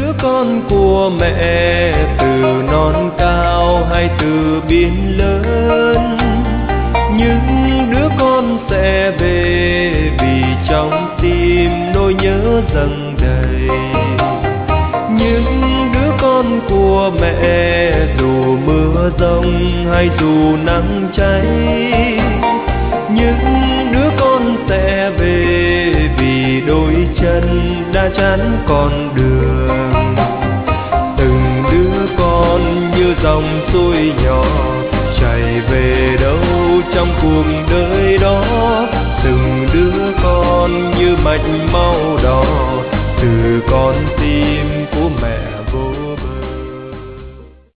đứa con của mẹ, từ non cao hay từ biển lớn, những đứa con sẽ về vì trong tim nỗi nhớ dâng đầy. Những đứa con của mẹ dù mưa giông hay dù nắng cháy, những đứa con sẽ về vì đôi chân đã chán con đường. Từng đứa con như dòng suối nhỏ chảy về đâu trong cuộc đời đó. Từng đứa con như mạch máu đỏ từ con tim